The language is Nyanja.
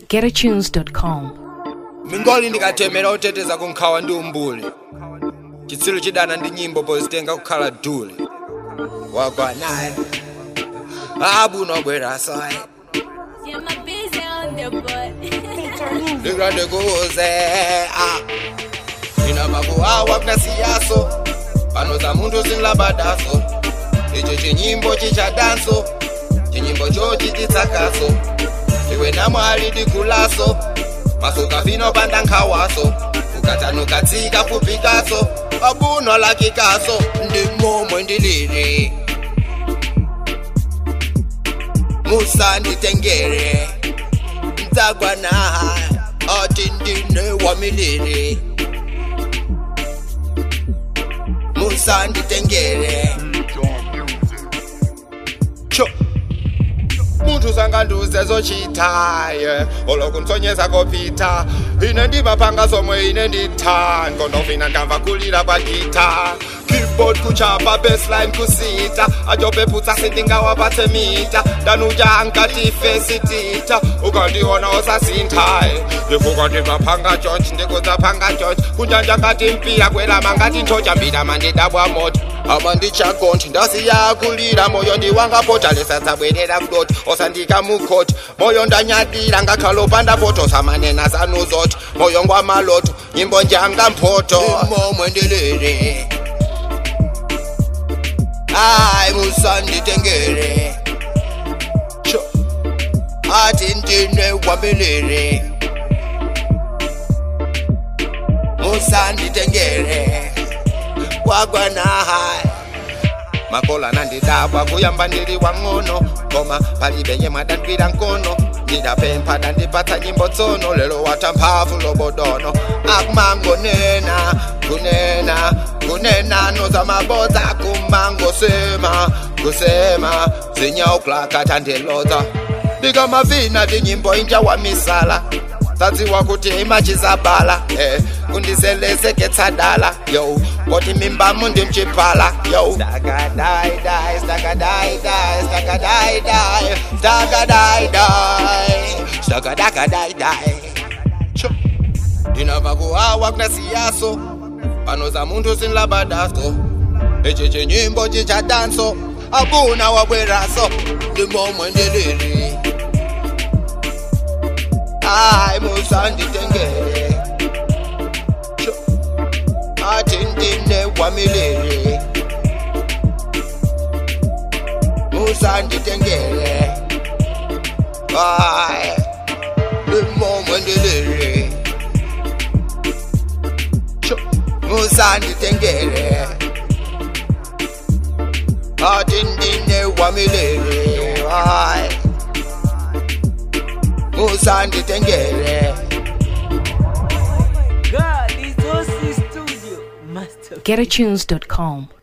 getatunes.com. Mingoli ndikatemera uteteza kunkhawa ndi umbuli. Chitsilu chidana ndi nyimbo pozitenga kukhala dule. Wagwa naye. Abunobwera saye. Yeah, my busy on the butt. Ndigrande kuze. Nina makuhawa kuna siyaso. Pano za muntu sinlabadaso. Icho chinyimbo chichadanso. Chinyimbo chochi chitsakaso. Iwe namwali dikulaso. Masuka vino panda nkhawaso. Ukatanuka tsika kupikaso. Abuno lakikaso. Ndi momwe ndiliri. Musa nditengere. Nzagwa naha. Ati ndine wamiliri. Musa nditengere. Cho muntu sanganduze zochitaye olokunsonyeza kopita ine ndimapanga somwe ine nditha ngondovina ndamva kulira kwa gita keyboard kuchapa bassline kusita ajopeputsa sindingawapatse mita danuja ankati fesitita ukandiona osasinthaye ndifuka ndimapanga chonchi ndikudzapanga chonchi kunjanja ngati mpira kwelama ngati nthocha mbira mandidabwa moto ama ndichagonthi ndasiya kulira moyo ndiwangapota lesadzabwerera kudoti osandika mukhoti moyo ndanyadira ngakhalo panda poto samanena zanuzoti moyo ngwamaloto nyimbo njanga mphoto momwe ndiliri hayi Musa nditengere cho ati ndine wamiliri Musa nditengere wagwa nahayi makola nandidabwa kuyamba ndiri wang'ono koma palibenye mwadandwira nkono ndidapempha dandipatsa nyimbo tsono lero wata mphavu lobodono akumangonena kunena noza mabodza kumangosema kusema zinyauklakata ndiloza ndikamavina ndinyimbo inja wamisala tadziwa kuti imachizabala kundizelezeketsadala yo koti mimbamu ndimchipala yo stakadai dai stakadai dai stakadai dai stakadai dai stakadakadai dai cho ndinava kuhawa kuna siyaso pano za muntu sinlabadaso ichi chinyimbo chichadanso abuna wabweraso ndimomwe ndiliri hayi Musa nditengere cho ati ndine wamiliri Musa nditengere hayi ndimomwe ndiliri cho Musa nditengere ati ndine wamiliri hayi Musa nditengere. God, it's OC Studio Master. getatunes.com.